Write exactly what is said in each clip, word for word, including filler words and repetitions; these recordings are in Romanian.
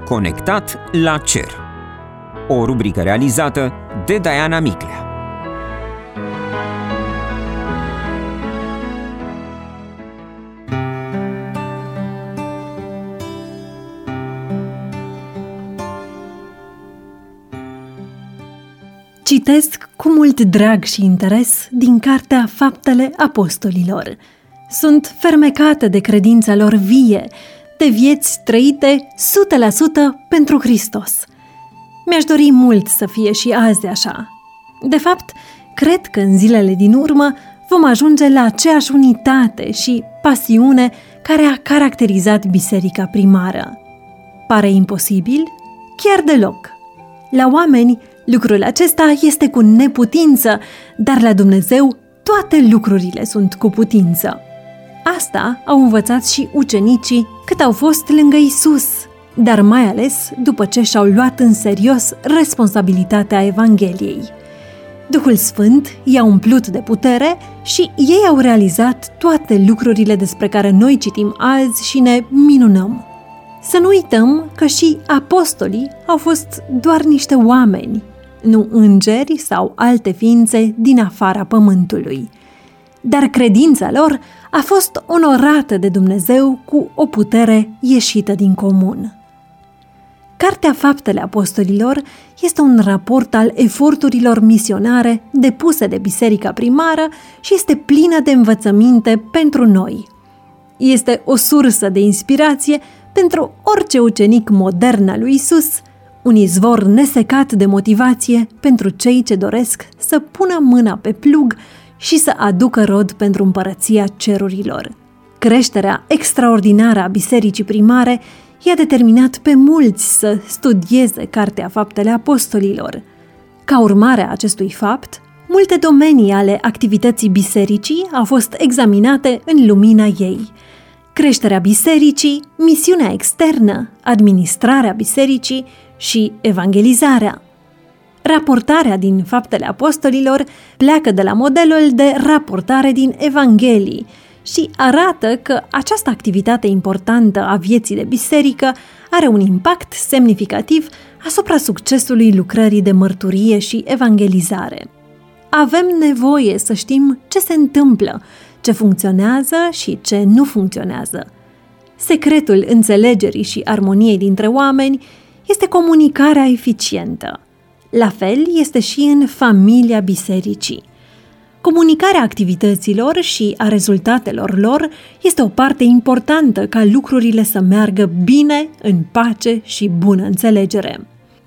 Conectat la cer. O rubrică realizată de Diana Miclea. Citesc cu mult drag și interes din cartea Faptele Apostolilor. Sunt fermecată de credința lor vie, de vieți trăite o sută la sută pentru Hristos. Mi-aș dori mult să fie și azi așa. De fapt, cred că în zilele din urmă vom ajunge la aceeași unitate și pasiune care a caracterizat biserica primară. Pare imposibil? Chiar deloc. La oameni, lucrul acesta este cu neputință, dar la Dumnezeu toate lucrurile sunt cu putință. Asta au învățat și ucenicii cât au fost lângă Isus, dar mai ales după ce și-au luat în serios responsabilitatea Evangheliei. Duhul Sfânt i-a umplut de putere și ei au realizat toate lucrurile despre care noi citim azi și ne minunăm. Să nu uităm că și apostolii au fost doar niște oameni, nu îngeri sau alte ființe din afara pământului. Dar credința lor a fost onorată de Dumnezeu cu o putere ieșită din comun. Cartea Faptele Apostolilor este un raport al eforturilor misionare depuse de biserica primară și este plină de învățăminte pentru noi. Este o sursă de inspirație pentru orice ucenic modern al lui Isus, un izvor nesecat de motivație pentru cei ce doresc să pună mâna pe plug și să aducă rod pentru împărăția cerurilor. Creșterea extraordinară a bisericii primare i-a determinat pe mulți să studieze Cartea Faptele Apostolilor. Ca urmare a acestui fapt, multe domenii ale activității bisericii au fost examinate în lumina ei. Creșterea bisericii, misiunea externă, administrarea bisericii și evangelizarea. Raportarea din Faptele Apostolilor pleacă de la modelul de raportare din Evanghelii și arată că această activitate importantă a vieții de biserică are un impact semnificativ asupra succesului lucrării de mărturie și evangelizare. Avem nevoie să știm ce se întâmplă, ce funcționează și ce nu funcționează. Secretul înțelegerii și armoniei dintre oameni este comunicarea eficientă. La fel este și în familia bisericii. Comunicarea activităților și a rezultatelor lor este o parte importantă ca lucrurile să meargă bine, în pace și bună înțelegere.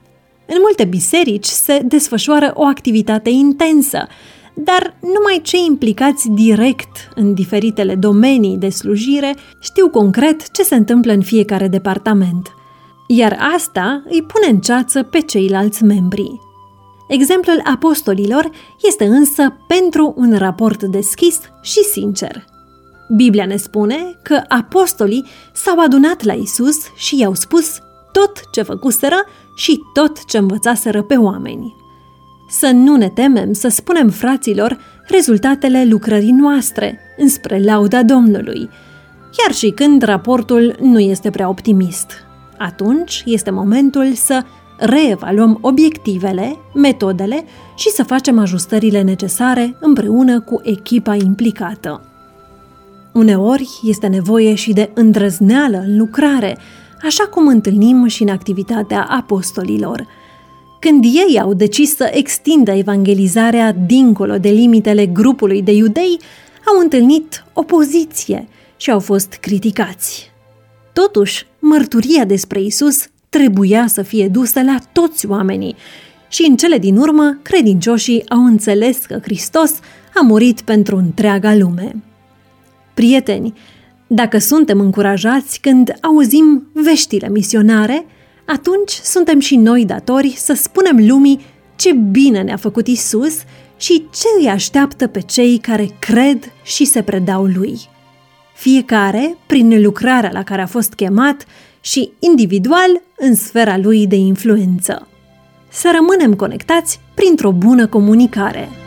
În multe biserici se desfășoară o activitate intensă, dar numai cei implicați direct în diferitele domenii de slujire știu concret ce se întâmplă în fiecare departament. Iar asta îi pune în ceață pe ceilalți membri. Exemplul apostolilor este însă pentru un raport deschis și sincer. Biblia ne spune că apostolii s-au adunat la Isus și i-au spus tot ce făcuseră și tot ce învățaseră pe oameni. Să nu ne temem să spunem fraților rezultatele lucrării noastre, înspre lauda Domnului, chiar și când raportul nu este prea optimist. Atunci este momentul să reevaluăm obiectivele, metodele și să facem ajustările necesare împreună cu echipa implicată. Uneori este nevoie și de îndrăzneală în lucrare, așa cum întâlnim și în activitatea apostolilor. Când ei au decis să extindă evangelizarea dincolo de limitele grupului de iudei, au întâlnit opoziție și au fost criticați. Totuși, mărturia despre Isus trebuia să fie dusă la toți oamenii și în cele din urmă credincioșii au înțeles că Hristos a murit pentru întreaga lume. Prieteni, dacă suntem încurajați când auzim veștile misionare, atunci suntem și noi datori să spunem lumii ce bine ne-a făcut Isus și ce îi așteaptă pe cei care cred și se predau Lui. Fiecare prin lucrarea la care a fost chemat și individual în sfera lui de influență. Să rămânem conectați printr-o bună comunicare.